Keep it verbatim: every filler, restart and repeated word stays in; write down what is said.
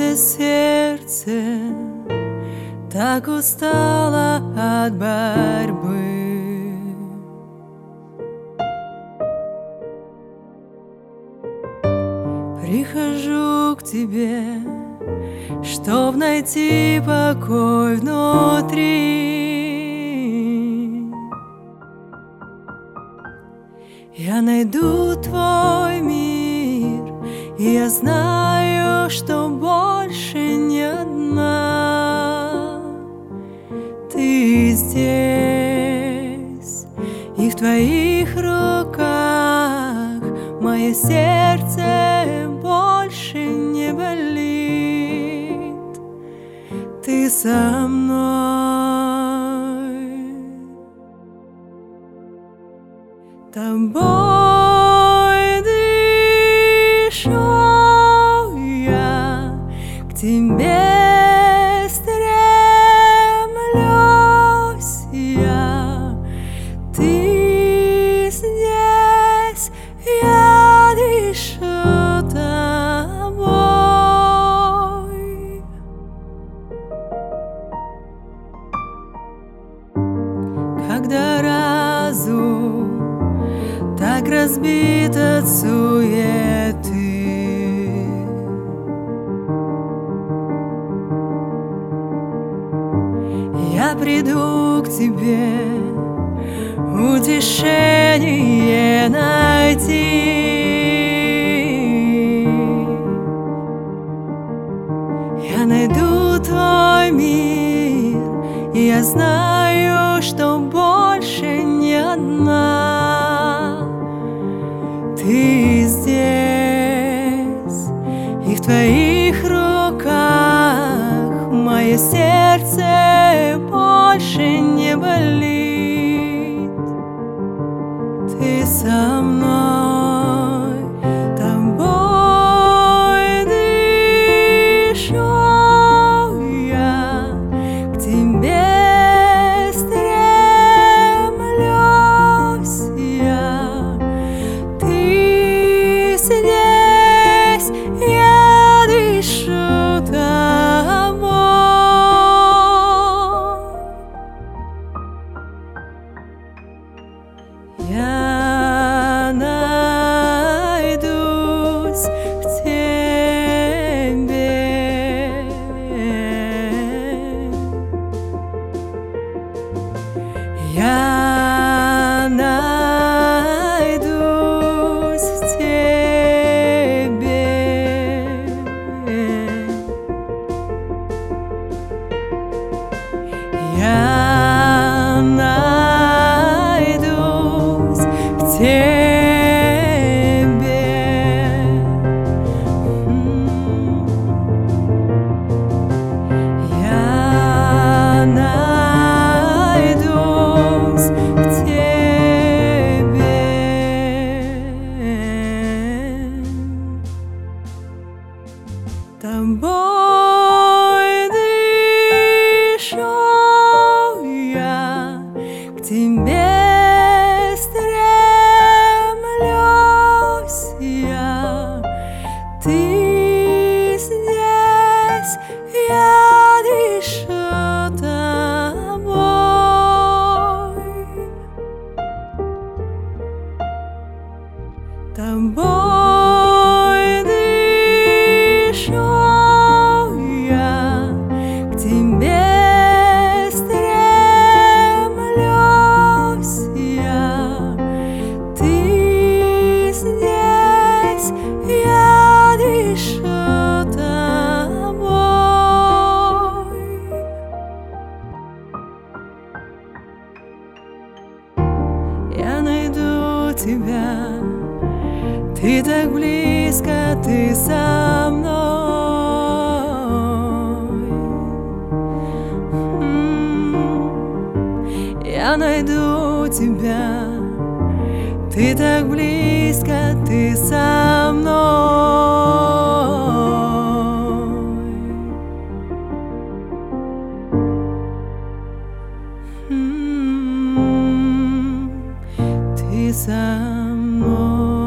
Мое сердце так устало от борьбы. Прихожу к тебе, чтоб найти покой внутри. Я найду твой мир, и я знаю, что больше не одна. Ты здесь, и в твоих руках мое сердце больше не болит. Ты со мной, тобой дышу я, к тебе стремлюсь я. Ты здесь, я дышу тобой. Когда разум так разбит от суеты, я приду к тебе утешение найти. Я найду твой мир, и я знаю, что больше не одна. Ты здесь, и в твоих руках мое сердце больше не болит. Ты со мной, тобой дышу я, к тебе стремлюсь я. Ты здесь, я дышу тобой. Я найдусь в тебе. Я найдусь в тебе. Я найдусь в тебе. Я найдусь в тебе. Тобой дышу я, к тебе стремлюсь я. Ты здесь, я дышу тобой. Тобой дышу я, к тебе стремлюсь я. Ты здесь, я дышу тобой. Я найду тебя, ты так близко, ты со мной. Я найду тебя, ты так близко, ты со мной. Ты со мной.